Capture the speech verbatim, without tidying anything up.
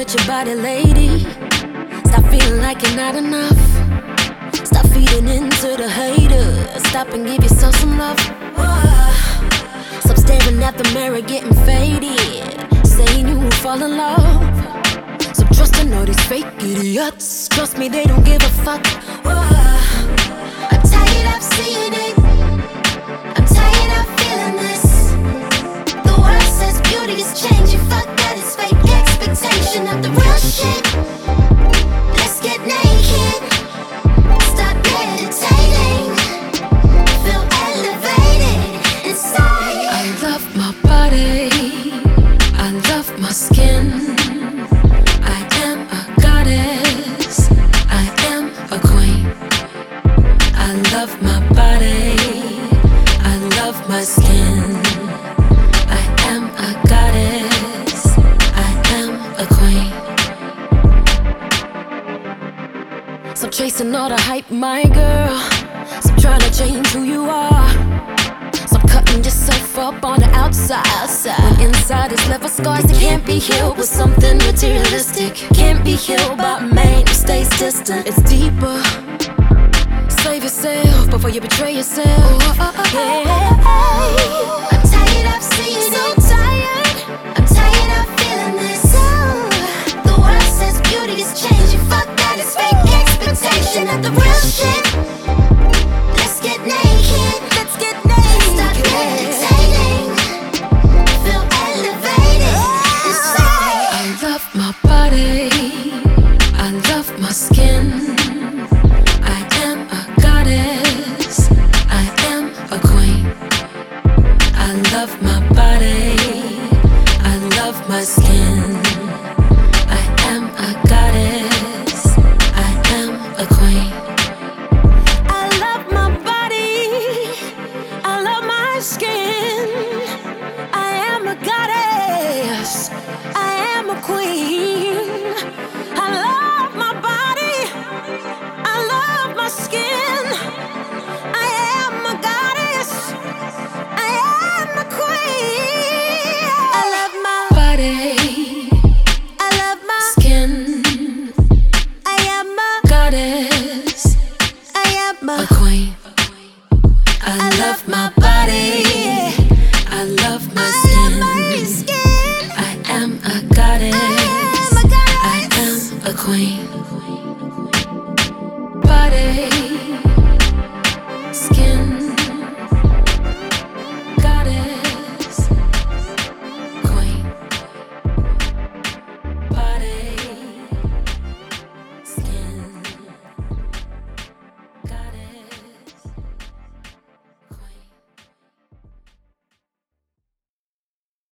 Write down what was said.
with your body, lady. Stop feeling like you're not enough. Stop feeding into the haters. Stop and give yourself some love. Stop staring at the mirror, getting faded, saying you will fall in love. So trust in all these fake idiots. Trust me, they don't give a fuck. I'm tired of seeing it. I'm tired of feeling this. The world says beauty is changing. Fuck that, it's fake expectation of the real shit. Let's get naked. Stop meditating. Feel elevated inside. I love my body. I love my skin. I am a goddess. I am a queen. I love my body. I love my skin. I am a goddess. I am a queen. Stop chasing all the hype, my girl. Stop trying to change who you are. Stop cutting yourself up on the outside. When inside is left with scars that can't be healed with something materialistic. Can't be healed by man who stays distant. It's deeper. Save yourself before you betray yourself. Yeah. I'm tired of seeing it. So tired. I'm tired of feeling this. The world says beauty is changing. Fuck that, it's fake expectation of the real shit. Let's get naked. Let's get naked. Stop meditating. Feel elevated inside. I love my body. I love my skin.